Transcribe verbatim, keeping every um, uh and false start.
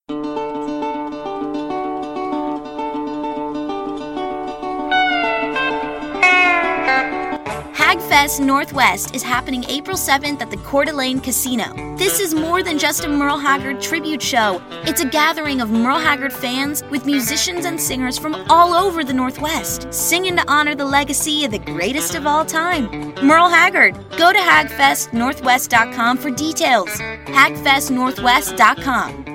Hagfest Northwest is happening April seventh at the Coeur d'Alene Casino. This is more than just a Merle Haggard tribute show. It's a gathering of Merle Haggard fans with musicians and singers from all over the Northwest, singing to honor the legacy of the greatest of all time, Merle Haggard. Go to hagfest northwest dot com for details. hagfest northwest dot com.